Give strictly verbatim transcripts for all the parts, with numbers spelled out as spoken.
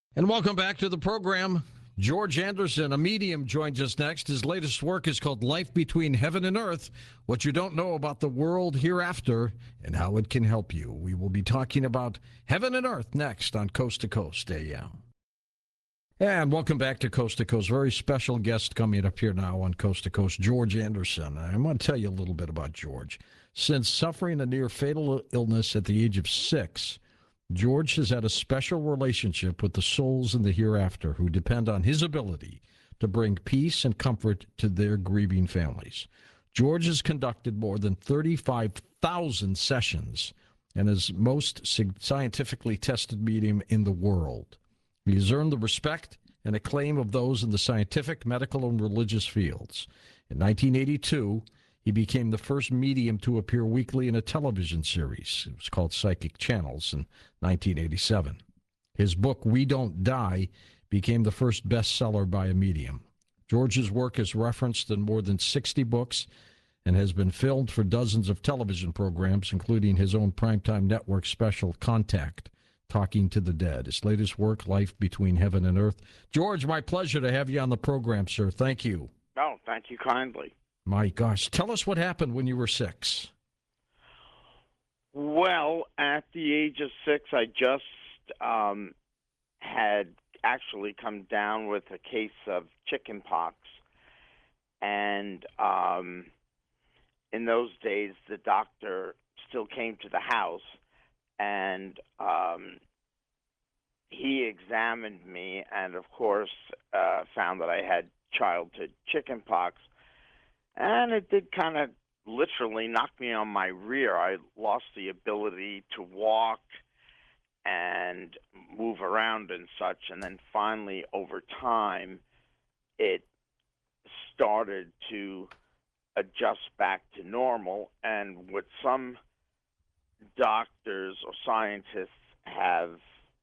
And welcome back to the program. George Anderson, a medium, joins us next. His latest work is called Life Between Heaven and Earth, What You Don't Know About the World Hereafter and How It Can Help You. We will be talking about heaven and earth next on Coast to Coast A M. And welcome back to Coast to Coast. Very special guest coming up here now on Coast to Coast, George Anderson. I'm going to tell you a little bit about George. Since suffering a near fatal illness at the age of six, George has had a special relationship with the souls in the hereafter who depend on his ability to bring peace and comfort to their grieving families. George has conducted more than thirty-five thousand sessions and is most scientifically tested medium in the world. He has earned the respect and acclaim of those in the scientific, medical, and religious fields. In nineteen eighty-two, he became the first medium to appear weekly in a television series. It was called Psychic Channels in nineteen eighty-seven. His book, We Don't Die, became the first bestseller by a medium. George's work is referenced in more than sixty books and has been filmed for dozens of television programs, including his own primetime network special, Contact, Talking to the Dead. His latest work, Life Between Heaven and Earth. George, my pleasure to have you on the program, sir. Thank you. Oh, thank you kindly. My gosh. Tell us what happened when you were six. Well, at the age of six, I just um, had actually come down with a case of chicken pox. And um, in those days, the doctor still came to the house, and um, he examined me and, of course, uh, found that I had childhood chicken pox. And it did kind of literally knock me on my rear. I lost the ability to walk and move around and such. And then finally, over time, it started to adjust back to normal. And what some doctors or scientists have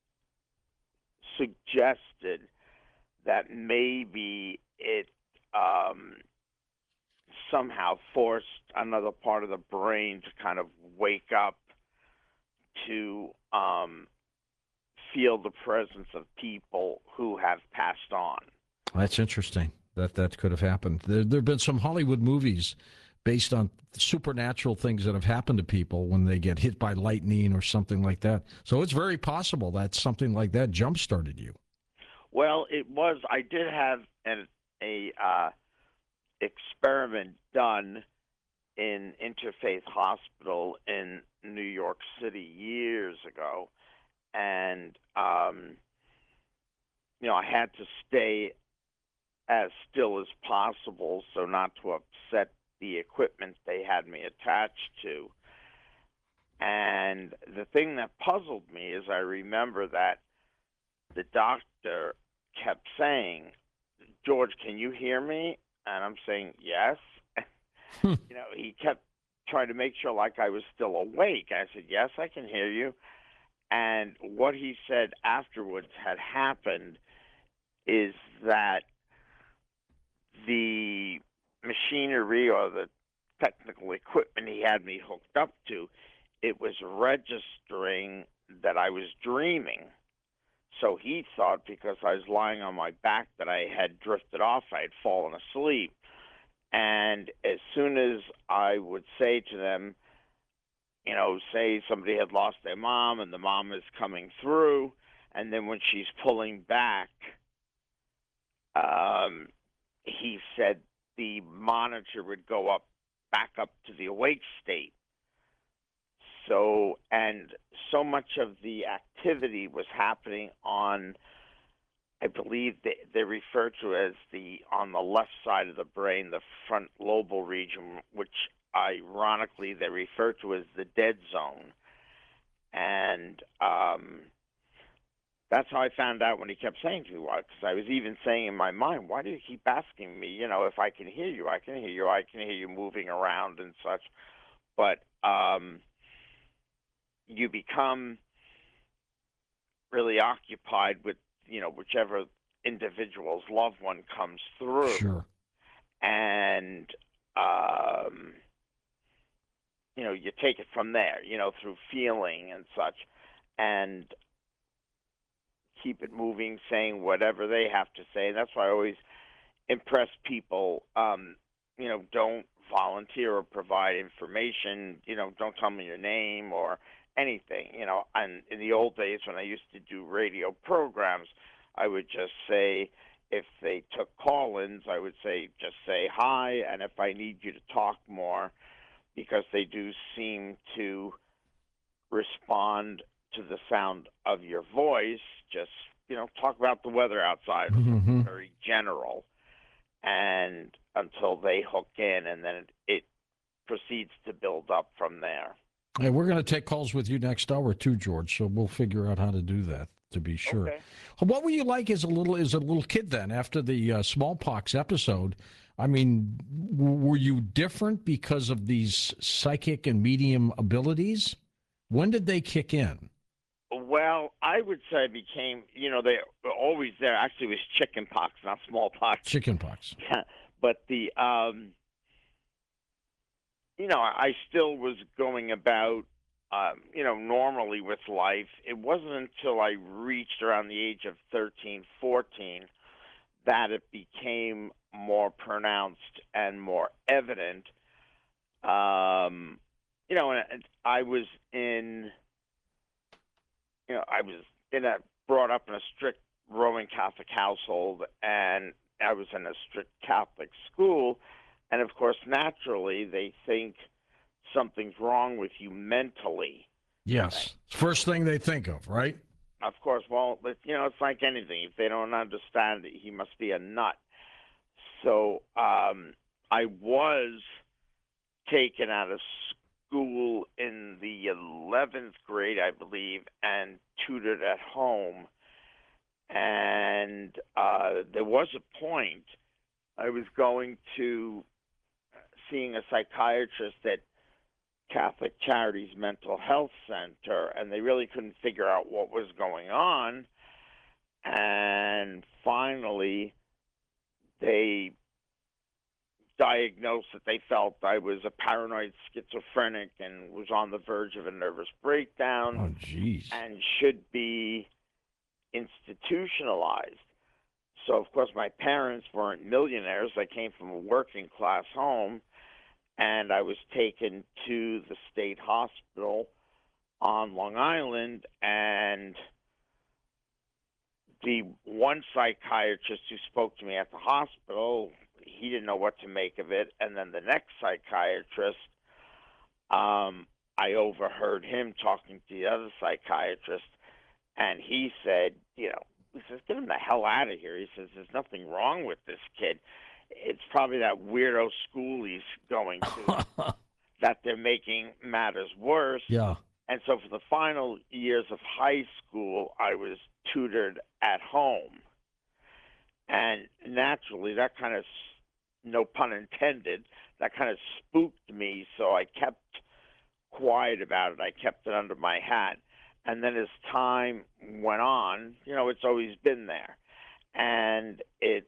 suggested that maybe it um, somehow forced another part of the brain to kind of wake up to um, feel the presence of people who have passed on. That's interesting. That that could have happened. There there have been some Hollywood movies based on supernatural things that have happened to people when they get hit by lightning or something like that. So it's very possible that something like that jump-started you. Well, it was. I did have an a uh, experiment done in Interfaith Hospital in New York City years ago, and um, you know, I had to stay as still as possible so not to upset the equipment they had me attached to. And the thing that puzzled me is I remember that the doctor kept saying, "George, can you hear me?" And I'm saying, "Yes." You know, he kept trying to make sure like I was still awake. I said, "Yes, I can hear you." And what he said afterwards had happened is that the machinery or the technical equipment he had me hooked up to, it was registering that I was dreaming. So he thought because I was lying on my back that I had drifted off, I had fallen asleep. And as soon as I would say to them, you know, say somebody had lost their mom and the mom is coming through, and then when she's pulling back, um, he said the monitor would go up, back up to the awake state. So, and so much of the activity was happening on, I believe they, they refer to as the, on the left side of the brain, the front lobal region, which ironically they refer to as the dead zone. And um, that's how I found out when he kept saying to me, because I was even saying in my mind, why do you keep asking me, you know, if I can hear you, I can hear you, I can hear you moving around and such. But um, you become really occupied with, you know, whichever individual's loved one comes through. Sure. And, um, you know, you take it from there, you know, through feeling and such. And keep it moving, saying whatever they have to say. That's why I always impress people. Um, you know, don't volunteer or provide information. You know, don't tell me your name or anything. You know, and in the old days when I used to do radio programs, I would just say, if they took call-ins, I would say, just say hi, and if I need you to talk more, because they do seem to respond to the sound of your voice, just, you know, talk about the weather outside, or something Mm-hmm. very general, and until they hook in, and then it, it proceeds to build up from there. Hey, we're going to take calls with you next hour too, George. So we'll figure out how to do that to be sure. Okay. What were you like as a little as a little kid then? After the uh, smallpox episode, I mean, w- were you different because of these psychic and medium abilities? When did they kick in? Well, I would say I became, you know, they were always there. Actually, it was chicken pox, not smallpox. Chickenpox. But the, um, you know, I still was going about, um, you know, normally with life. It wasn't until I reached around the age of thirteen, fourteen that it became more pronounced and more evident. Um, you know, and I was in, you know, I was in a brought up in a strict Roman Catholic household, and I was in a strict Catholic school, and of course, naturally, they think something's wrong with you mentally. Yes. First thing they think of, right? Of course, well, but, you know, it's like anything. If they don't understand it, he must be a nut. So um, I was taken out of school in the eleventh grade, I believe, and tutored at home. And uh, there was a point I was going to seeing a psychiatrist at Catholic Charities Mental Health Center, and they really couldn't figure out what was going on. And finally, they diagnosed that they felt I was a paranoid schizophrenic and was on the verge of a nervous breakdown Oh, jeez. and should be institutionalized. So, of course, my parents weren't millionaires. I came from a working class home, and I was taken to the state hospital on Long Island, and the one psychiatrist who spoke to me at the hospital, he didn't know what to make of it. And then the next psychiatrist, um, I overheard him talking to the other psychiatrist, and he said, you know, he says, get him the hell out of here. He says, there's nothing wrong with this kid. It's probably that weirdo school he's going to that they're making matters worse. Yeah. And so for the final years of high school, I was tutored at home. And naturally, that kind of, no pun intended, that kind of spooked me. So I kept quiet about it. I kept it under my hat. And then as time went on, you know, it's always been there. And it's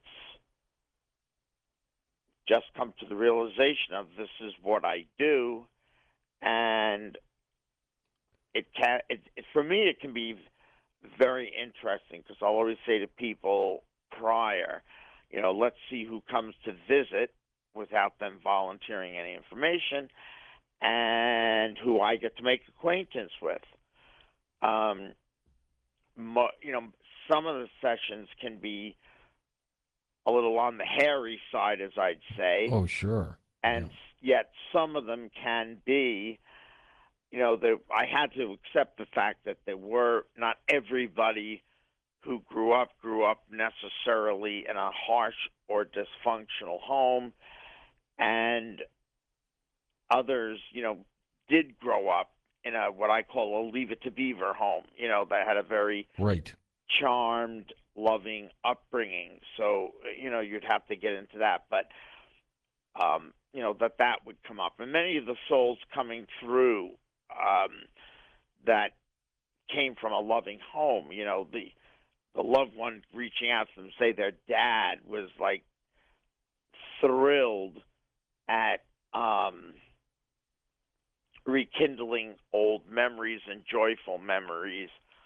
just come to the realization of this is what I do. And it can, it, it, for me, it can be very interesting because I'll always say to people prior, you know, let's see who comes to visit without them volunteering any information and who I get to make acquaintance with. Um, mo- you know, some of the sessions can be a little on the hairy side, as I'd say. Oh, sure. And Yeah. yet some of them can be, you know, the, I had to accept the fact that there were not everybody who grew up grew up necessarily in a harsh or dysfunctional home, and others, you know, did grow up in a what I call a Leave It to Beaver home, you know, that had a very Right. charmed, loving upbringing. So, you know, you'd have to get into that, but um, you know, that that would come up. And many of the souls coming through um, that came from a loving home, you know, the the loved one reaching out to them, say their dad was like thrilled at um, rekindling old memories and joyful memories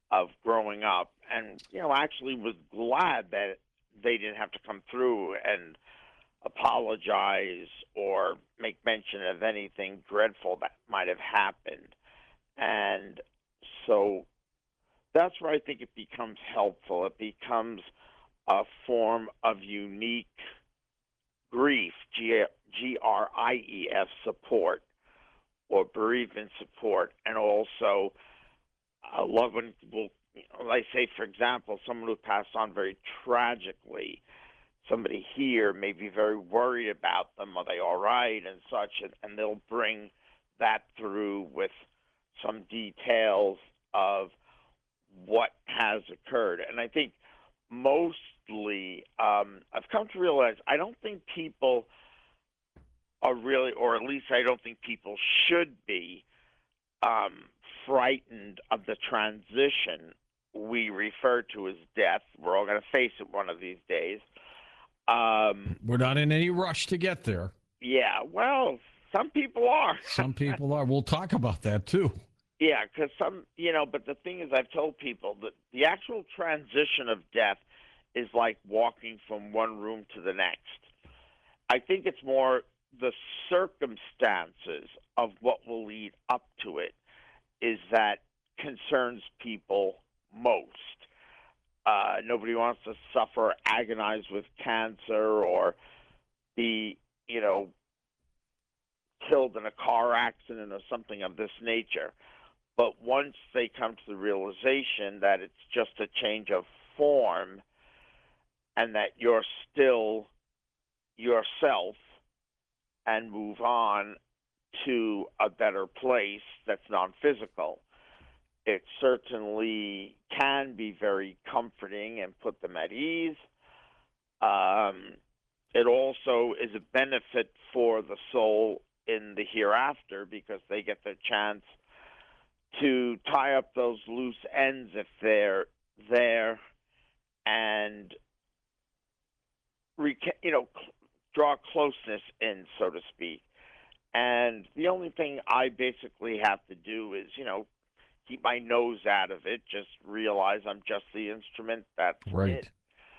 of growing up, and you know, actually was glad that they didn't have to come through and apologize or make mention of anything dreadful that might have happened. And so that's where I think it becomes helpful. It becomes a form of unique grief, G R I E F support, or bereavement support, and also a loved one will, you know, like say, for example, someone who passed on very tragically. Somebody here may be very worried about them. Are they all right and such? And, and they'll bring that through with some details of what has occurred. And I think mostly, um, I've come to realize I don't think people are really, or at least I don't think people should be, um, frightened of the transition we refer to as death. We're all going to face it one of these days. Um, We're not in any rush to get there. yeah, well, some people are. Some people are. We'll talk about that too. Yeah, because some, you know, but the thing is, I've told people that the actual transition of death is like walking from one room to the next. I think it's more the circumstances of what will lead up to it is that concerns people most. Uh, nobody wants to suffer, agonize with cancer, or be, you know, killed in a car accident or something of this nature. But once they come to the realization that it's just a change of form and that you're still yourself and move on to a better place that's non-physical, it certainly can be very comforting and put them at ease. Um, it also is a benefit for the soul in the hereafter because they get the chance to tie up those loose ends if they're there and, you know, draw closeness in, so to speak. And the only thing I basically have to do is, you know, keep my nose out of it, just realize I'm just the instrument, that's Right. it,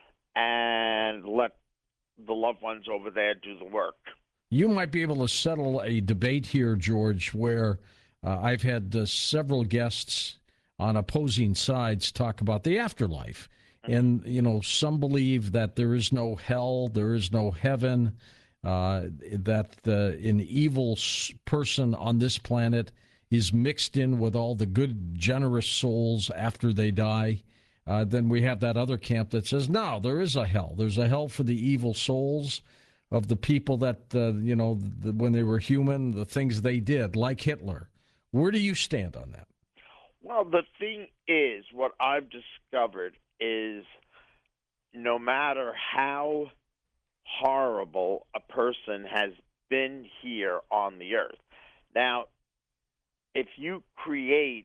and let the loved ones over there do the work. You might be able to settle a debate here, George, where uh, I've had uh, several guests on opposing sides talk about the afterlife. Mm-hmm. And, you know, some believe that there is no hell, there is no heaven, uh, that uh, an evil person on this planet is mixed in with all the good, generous souls after they die. Uh, then we have that other camp that says, no, there is a hell. There's a hell for the evil souls of the people that, uh, you know, the, when they were human, the things they did, like Hitler. Where do you stand on that? Well, the thing is, what I've discovered is no matter how horrible a person has been here on the earth. Now, if you create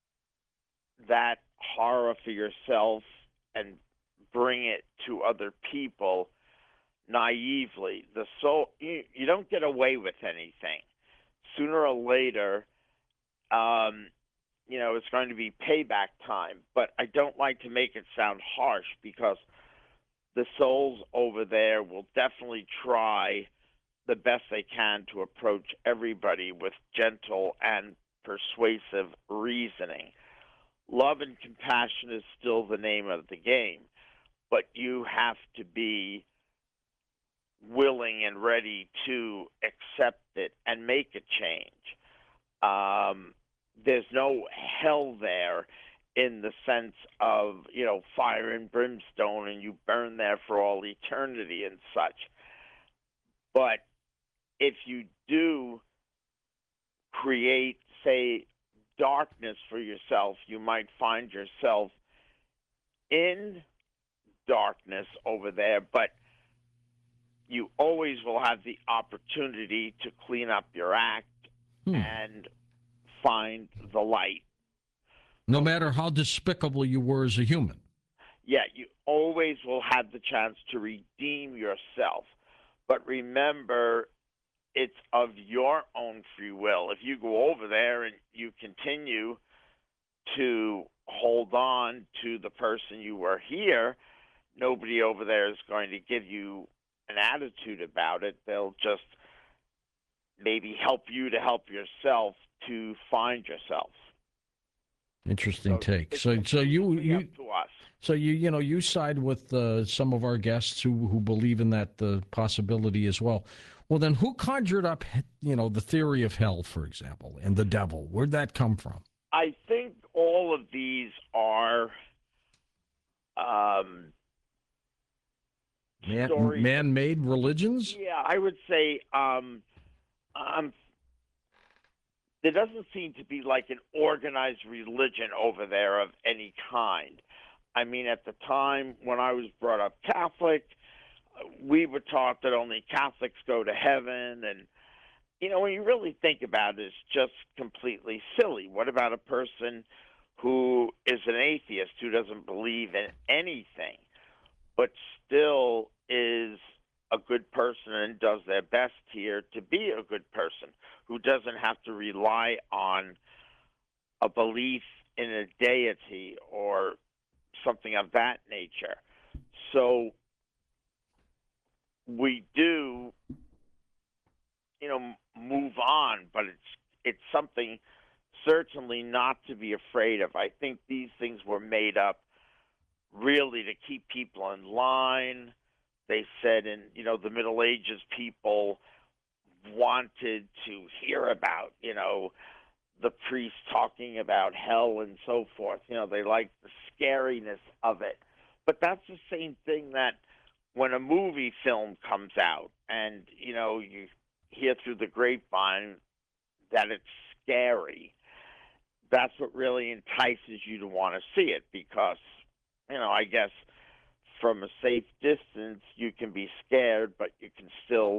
that horror for yourself and bring it to other people naively, the soul, you, you don't get away with anything. Sooner or later, um, you know, it's going to be payback time. But I don't like to make it sound harsh because the souls over there will definitely try the best they can to approach everybody with gentle and persuasive reasoning. Love and compassion is still the name of the game, but you have to be willing and ready to accept it and make a change. Um, there's no hell there in the sense of, you know, fire and brimstone and you burn there for all eternity and such. But if you do create, say, darkness for yourself, you might find yourself in darkness over there, but you always will have the opportunity to clean up your act hmm. and find the light. No matter how despicable you were as a human. Yeah, you always will have the chance to redeem yourself. But remember, it's of your own free will. If you go over there and you continue to hold on to the person you were here, nobody over there is going to give you an attitude about it. They'll just maybe help you to help yourself to find yourself. Interesting So take. it's So, so you, completely you, up to us. so you, you know, you side with uh, some of our guests who who believe in that uh, possibility as well. Well, then, who conjured up, you know, the theory of hell, for example, and the devil? Where'd that come from? I think all of these are um, Man, stories. man-made religions? Yeah, I would say um, um, there doesn't seem to be like an organized religion over there of any kind. I mean, at the time when I was brought up Catholic, we were taught that only Catholics go to heaven. And, you know, when you really think about it, it's just completely silly. What about a person who is an atheist, who doesn't believe in anything, but still is a good person and does their best here to be a good person, who doesn't have to rely on a belief in a deity or something of that nature? So we do, you know, move on, but it's it's something certainly not to be afraid of. I think these things were made up really to keep people in line. They said in, you know, the Middle Ages, people wanted to hear about, you know, the priest talking about hell and so forth. You know, they liked the scariness of it. But that's the same thing that when a movie film comes out and, you know, you hear through the grapevine that it's scary, that's what really entices you to want to see it because, you know, I guess from a safe distance you can be scared, but you can still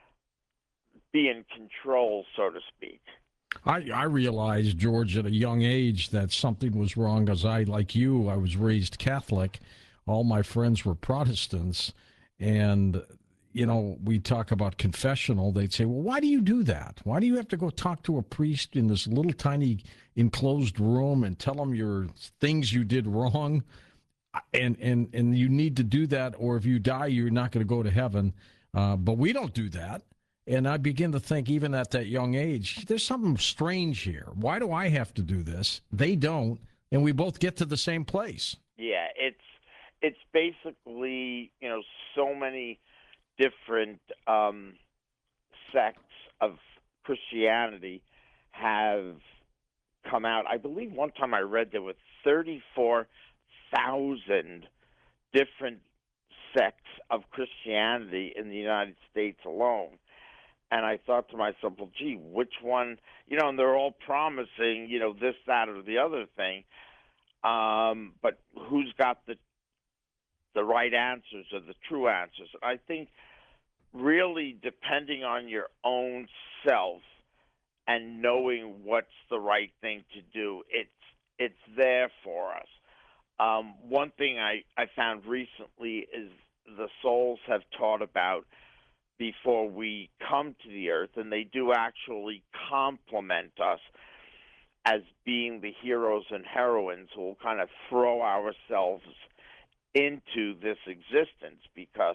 be in control, so to speak. I, I realized, George, at a young age that something was wrong as I, like you, I was raised Catholic. All my friends were Protestants. And, you know, we talk about confessional. They'd say, well, why do you do that? Why do you have to go talk to a priest in this little tiny enclosed room and tell him your things you did wrong? And, and, and you need to do that, or if you die, you're not going to go to heaven. Uh, but we don't do that. And I begin to think, even at that young age, there's something strange here. Why do I have to do this? They don't, and we both get to the same place. Yeah, it's it's basically, you know, so many different um, sects of Christianity have come out. I believe one time I read there were thirty-four thousand different sects of Christianity in the United States alone. And I thought to myself, well, gee, which one, you know, and they're all promising, you know, this, that, or the other thing. Um, but who's got the the right answers or the true answers? I think really depending on your own self and knowing what's the right thing to do, it's it's there for us. Um, one thing I, I found recently is the souls have taught about before we come to the earth, and they do actually compliment us as being the heroes and heroines who will kind of throw ourselves into this existence because,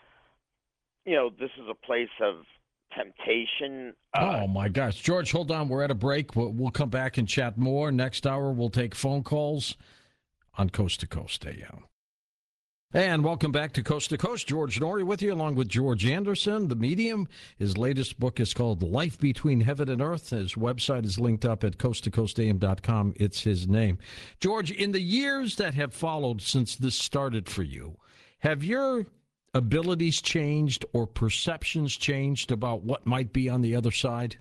you know, this is a place of temptation. Uh, oh, my gosh. George, hold on. We're at a break. We'll, we'll come back and chat more. Next hour, we'll take phone calls on Coast to Coast A M. And welcome back to Coast to Coast. George Noory with you, along with George Anderson, the medium. His latest book is called Life Between Heaven and Earth. His website is linked up at coast to coast a m dot com. It's his name. George, in the years that have followed since this started for you, have your abilities changed or perceptions changed about what might be on the other side?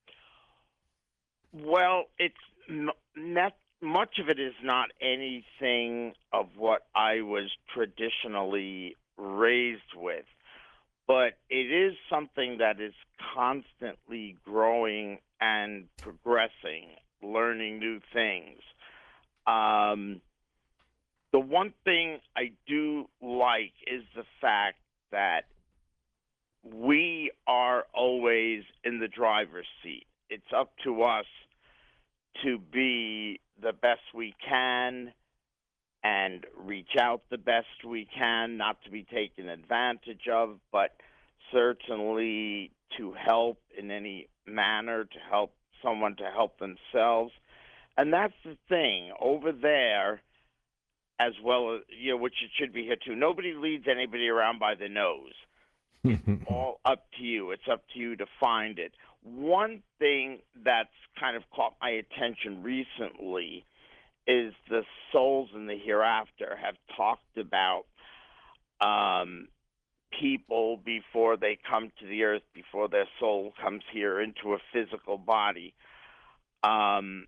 Well, it's not. Much of it is not anything of what I was traditionally raised with, but it is something that is constantly growing and progressing, learning new things. Um, the one thing I do like is the fact that we are always in the driver's seat. It's up to us to be the best we can and reach out the best we can, not to be taken advantage of, but certainly to help in any manner, to help someone to help themselves. And that's the thing over there, as well as, you know, which it should be here too. Nobody leads anybody around by the nose. It's all up to you. It's up to you to find it. One thing that's kind of caught my attention recently is the souls in the hereafter have talked about um, people before they come to the earth, before their soul comes here into a physical body. Um,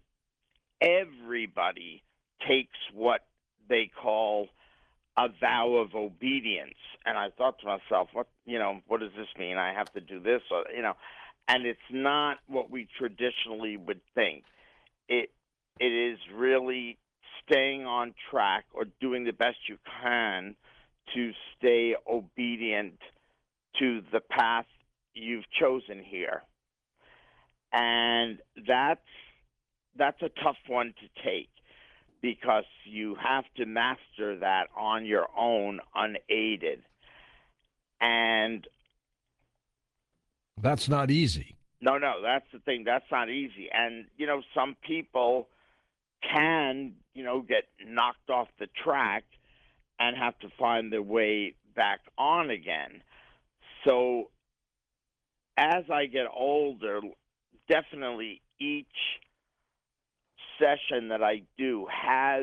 everybody takes what they call a vow of obedience. And I thought to myself, what, you know, what does this mean? I have to do this, or, you know, and it's not what we traditionally would think. It, it is really staying on track or doing the best you can to stay obedient to the path you've chosen here. And that's, that's a tough one to take, because you have to master that on your own, unaided. And that's not easy. No, no, that's the thing. That's not easy. And, you know, some people can, you know, get knocked off the track and have to find their way back on again. So as I get older, definitely each session that I do has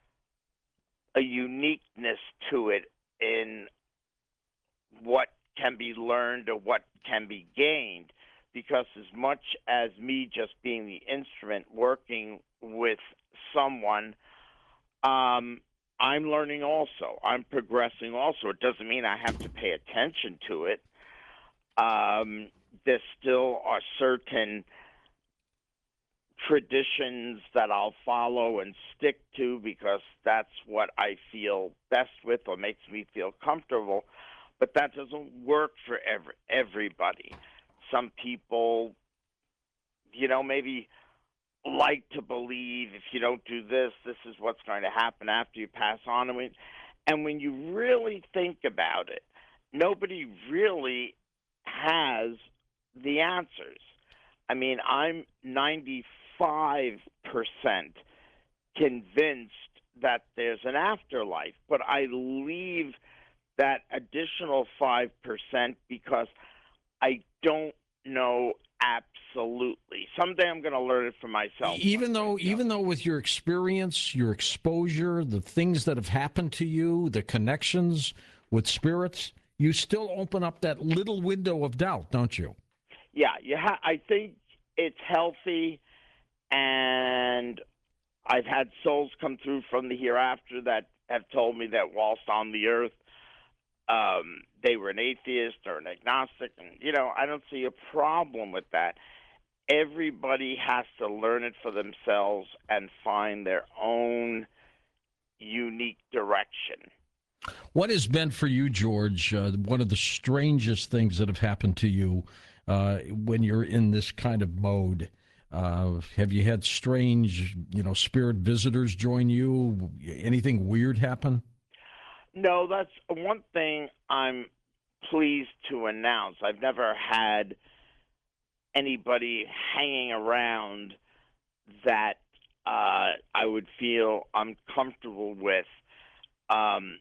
a uniqueness to it in what can be learned or what can be gained, because as much as me just being the instrument working with someone, um, I'm learning also. I'm progressing also. It doesn't mean I have to pay attention to it. Um, there still are certain traditions that I'll follow and stick to because that's what I feel best with or makes me feel comfortable. But that doesn't work for every, everybody. Some people, you know, maybe like to believe if you don't do this, this is what's going to happen after you pass on. And when, and when you really think about it, nobody really has the answers. I mean, I'm ninety-five percent convinced that there's an afterlife, but I leave that additional five percent because I don't know absolutely. Someday I'm going to learn it for myself. Even though, even though with your experience, your exposure, the things that have happened to you, the connections with spirits, you still open up that little window of doubt, don't you? Yeah, you ha- I think it's healthy, and I've had souls come through from the hereafter that have told me that whilst on the earth, um, they were an atheist or an agnostic, and, you know, I don't see a problem with that. Everybody has to learn it for themselves and find their own unique direction. What has been for you, George, uh, one of the strangest things that have happened to you uh, when you're in this kind of mode? Uh, have you had strange, you know, spirit visitors join you? Anything weird happen? No, that's one thing I'm pleased to announce. I've never had anybody hanging around that uh, I would feel uncomfortable with. Um,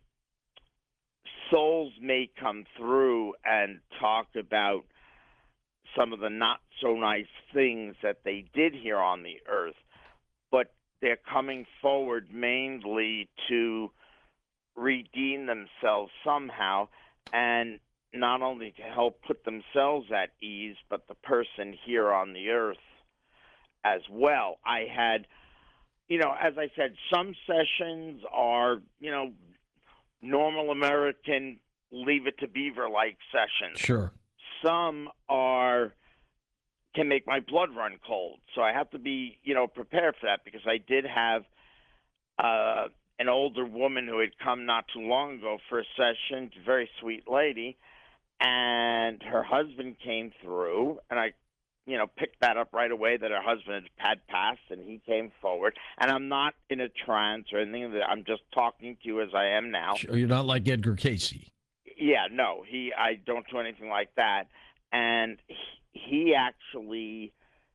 souls may come through and talk about some of the not so nice things that they did here on the earth, but they're coming forward mainly to redeem themselves somehow, and not only to help put themselves at ease, but the person here on the earth as well. I had, you know, as I said, some sessions are, you know, normal American Leave It to Beaver-like sessions. Sure. Some are can make my blood run cold, so I have to be, you know, prepared for that, because I did have uh, an older woman who had come not too long ago for a session, a very sweet lady, and her husband came through, and I you know, picked that up right away that her husband had passed, and he came forward. And I'm not in a trance or anything. I'm just talking to you as I am now. You're not like Edgar Casey. Yeah, no, he. I don't do anything like that. And he, he actually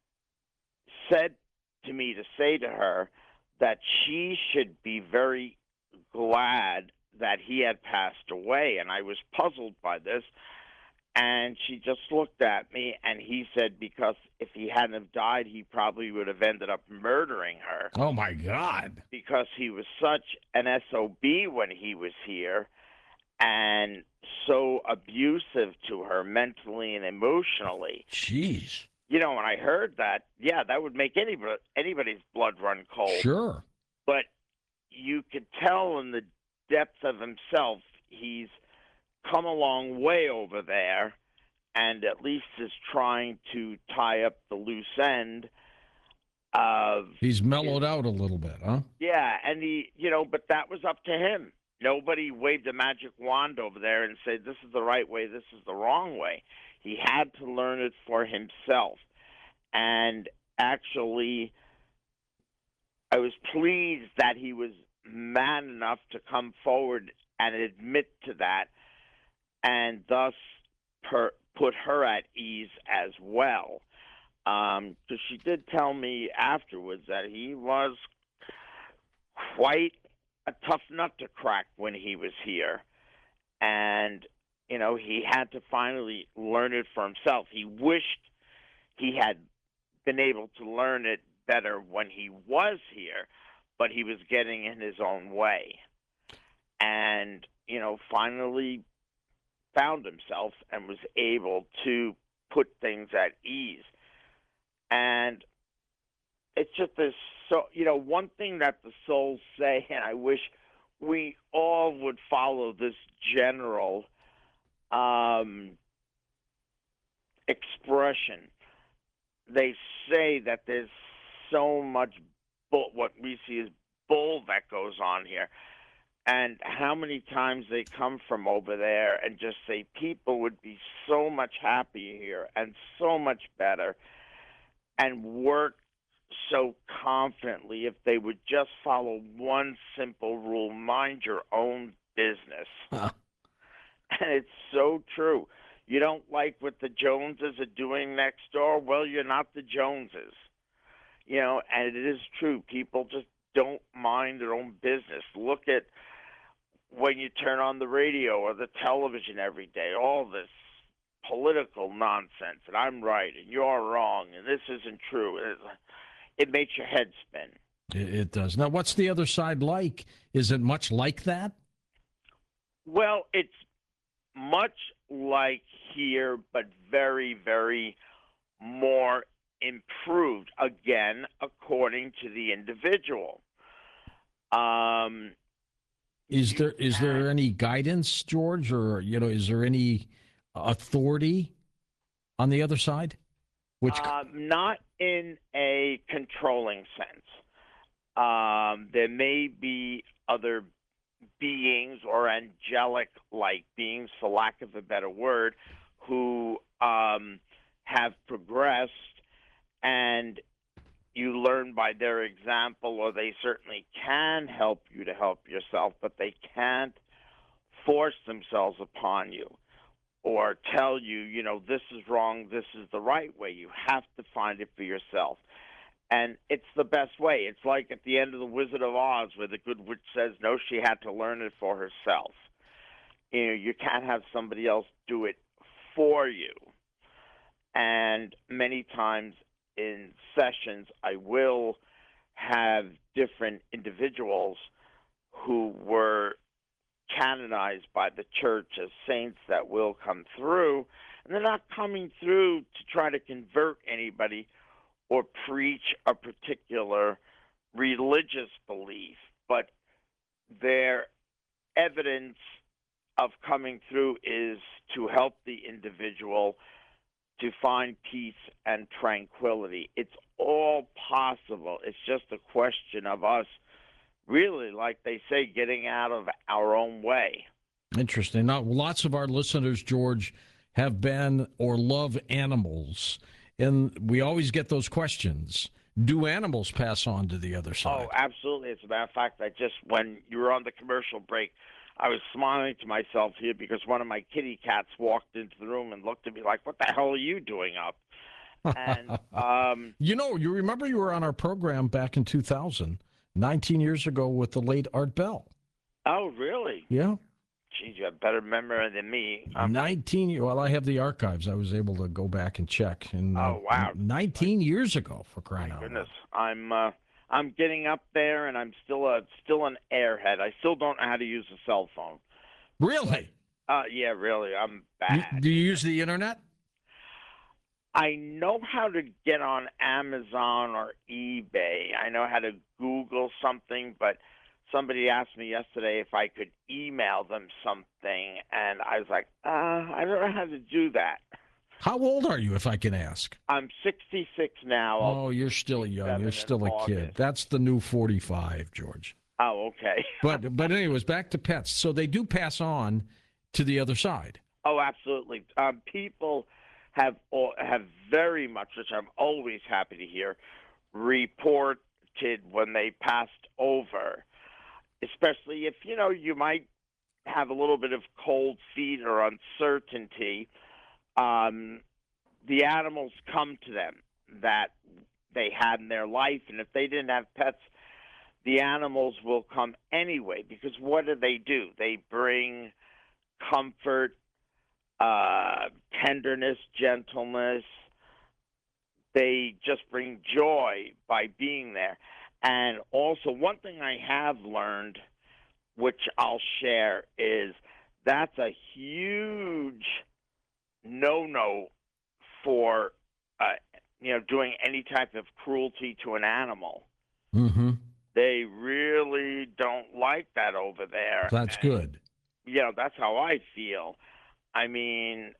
said to me to say to her that she should be very glad that he had passed away. And I was puzzled by this. And she just looked at me, and he said because if he hadn't have died, he probably would have ended up murdering her. Oh, my God. Because he was such an S O B when he was here and so abusive to her mentally and emotionally. Jeez. You know, when I heard that, yeah, that would make anybody, anybody's blood run cold. Sure. But you could tell in the depth of himself, he's come a long way over there and at least is trying to tie up the loose end of he's mellowed his, out a little bit, huh? Yeah, and he, you know, but that was up to him. Nobody waved a magic wand over there and said this is the right way, this is the wrong way. He had to learn it for himself. And actually, I was pleased that he was man enough to come forward and admit to that, and thus per, put her at ease as well. Because um, she did tell me afterwards that he was quite a tough nut to crack when he was here. And, you know, he had to finally learn it for himself. He wished he had been able to learn it better when he was here, but he was getting in his own way. And, you know, finally found himself and was able to put things at ease. And it's just this, so, you know, one thing that the souls say, and I wish we all would follow this general um, expression. They say that there's so much bull, what we see is bull that goes on here. And how many times they come from over there and just say people would be so much happier here and so much better and work so confidently if they would just follow one simple rule: mind your own business. Huh. And it's so true. You don't like what the Joneses are doing next door? Well, you're not the Joneses. You know, and it is true. People just don't mind their own business. Look at when you turn on the radio or the television every day, all this political nonsense, and I'm right and you're wrong and this isn't true. It, it makes your head spin. It, it does. Now, what's the other side like? Is it much like that? Well, it's much like here, but very, very more improved, again, according to the individual. Um, is there is there any guidance, George, or, you know, is there any authority on the other side? Which uh, not in a controlling sense. Um, there may be other beings or angelic-like beings, for lack of a better word, who um, have progressed, and you learn by their example, or they certainly can help you to help yourself, but they can't force themselves upon you or tell you, you know, this is wrong, this is the right way. You have to find it for yourself. And it's the best way. It's like at the end of The Wizard of Oz where the good witch says, no, she had to learn it for herself. You know, you can't have somebody else do it for you. And many times in sessions, I will have different individuals who were canonized by the church as saints that will come through. And they're not coming through to try to convert anybody or preach a particular religious belief, but their evidence of coming through is to help the individual to find peace and tranquility. It's all possible. It's just a question of us really, like they say, getting out of our own way. Interesting. Now, lots of our listeners, George, have been or love animals. and we always get those questions. Do animals pass on to the other side? Oh, absolutely. As a matter of fact, I just, when you were on the commercial break, I was smiling to myself here because one of my kitty cats walked into the room and looked at me like, what the hell are you doing up? And, um, you know, you remember you were on our program back in two thousand, nineteen years ago with the late Art Bell. oh, really? Yeah. Geez, you have better memory than me. Um, nineteen years. Well, I have the archives. I was able to go back and check. And, uh, oh, wow. nineteen years ago, for crying My out goodness. loud. I'm, uh, I'm getting up there, and I'm still a still an airhead. I still don't know how to use a cell phone. Really? Uh, yeah, really, I'm You, bad. do you use the internet? I know how to get on Amazon or eBay. I know how to Google something, but somebody asked me yesterday if I could email them something, and I was like, uh, I don't know how to do that. How old are you, if I can ask? I'm sixty-six now. Oh, you're still young. sixty-seven You're in still a kid. August. That's the new forty-five, George. Oh, okay. But but anyways, back to pets. So they do pass on to the other side. Oh, absolutely. Um, people have al- have very much, which I'm always happy to hear, reported when they passed over. Especially if you know you might have a little bit of cold feet or uncertainty. Um, the animals come to them that they had in their life, and if they didn't have pets, the animals will come anyway. Because what do they do? They bring comfort, uh, tenderness, gentleness. They just bring joy by being there. And also, one thing I have learned, which I'll share, is that's a huge no-no for uh, you know doing any type of cruelty to an animal. Mm-hmm. They really don't like that over there. That's And, good. you know, that's how I feel. I mean,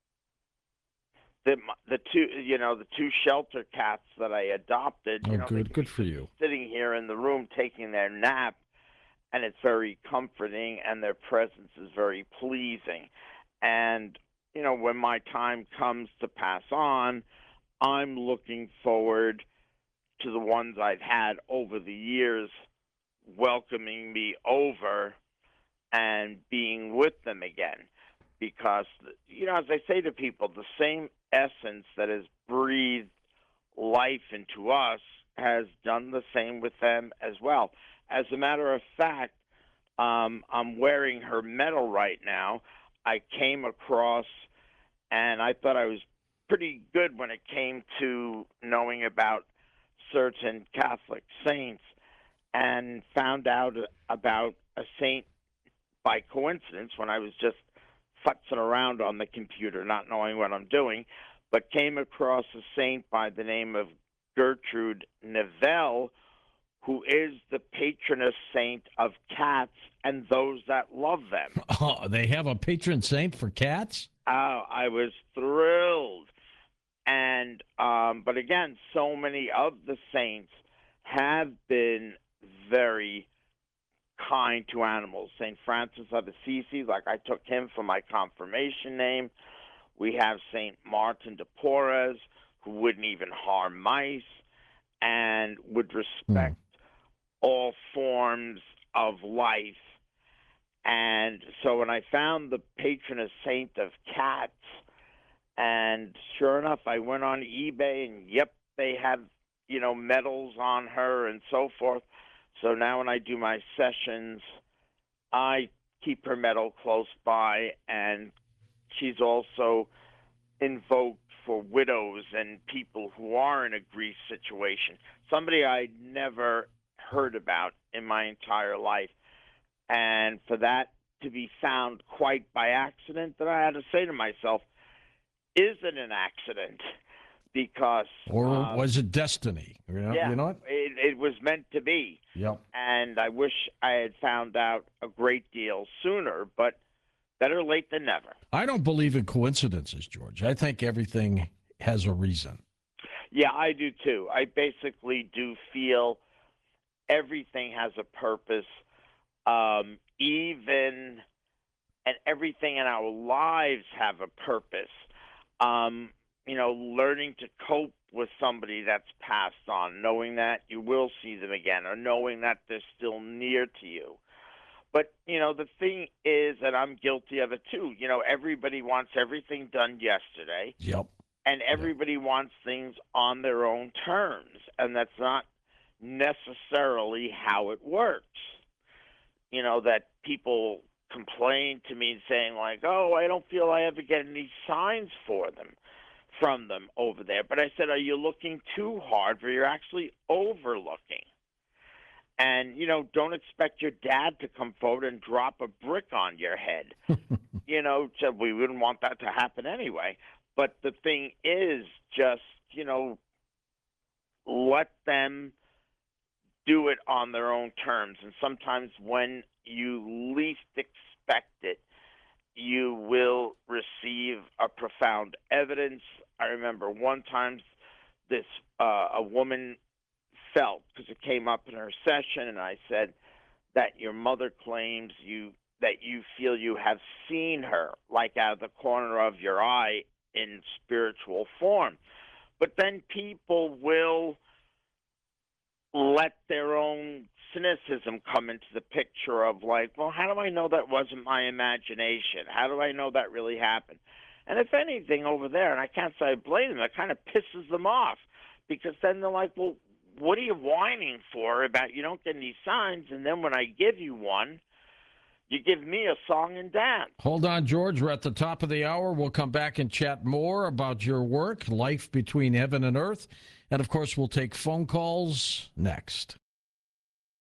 the the two you know the two shelter cats that I adopted. Oh, You know, they good. could Good be for you. sitting here in the room taking their nap, and it's very comforting, and their presence is very pleasing. And you know, when my time comes to pass on, I'm looking forward to the ones I've had over the years welcoming me over and being with them again. Because, you know, as I say to people, the same essence that has breathed life into us has done the same with them as well. As a matter of fact, um, I'm wearing her medal right now. I came across, and I thought I was pretty good when it came to knowing about certain Catholic saints, and found out about a saint by coincidence when I was just futzing around on the computer, not knowing what I'm doing, but came across a saint by the name of Gertrude Neville, who is the patroness saint of cats and those that love them. Oh, they have a patron saint for cats? Oh, I was thrilled. And um, but again, so many of the saints have been very kind to animals. Saint Francis of Assisi, like I took him for my confirmation name. We have Saint Martin de Porres, who wouldn't even harm mice and would respect mm. all forms of life. And so when I found the patroness saint of cats, and sure enough, I went on eBay, and yep, they have, you know, medals on her and so forth. So now when I do my sessions, I keep her medal close by, and she's also invoked for widows and people who are in a grief situation. Somebody I'd never heard about in my entire life. And for that to be found quite by accident, that I had to say to myself, is it an accident? Because or um, was it destiny? You know, yeah, you know what? It, it was meant to be. Yep. And I wish I had found out a great deal sooner, but better late than never. I don't believe in coincidences, George. I think everything has a reason. Yeah, I do too. I basically do feel everything has a purpose, um, even and everything in our lives have a purpose. Um, you know, learning to cope with somebody that's passed on, knowing that you will see them again, or knowing that they're still near to you. But, you know, the thing is, and I'm guilty of it too, you know, everybody wants everything done yesterday, Yep. and Yep. everybody wants things on their own terms, and that's not necessarily how it works. You know, that people complain to me saying, like, oh, I don't feel I ever get any signs for them from them over there. But I said, are you looking too hard, or you're actually overlooking? And, you know, don't expect your dad to come forward and drop a brick on your head. You know, so we wouldn't want that to happen anyway. But the thing is, just, you know, let them do it on their own terms. And sometimes when you least expect it, you will receive a profound evidence. I remember one time this uh, a woman felt, because it came up in her session, and I said that your mother claims you that you feel you have seen her, like out of the corner of your eye, in spiritual form. But then people will let their own cynicism come into the picture of, like, well, how do I know that wasn't my imagination? How do I know that really happened? And if anything over there, and I can't say I blame them, it kind of pisses them off, because then they're like, well, what are you whining for about you don't get any signs, and then when I give you one, you give me a song and dance? Hold on, George. We're at the top of the hour. We'll come back and chat more about your work, Life Between Heaven and Earth. And, of course, we'll take phone calls next.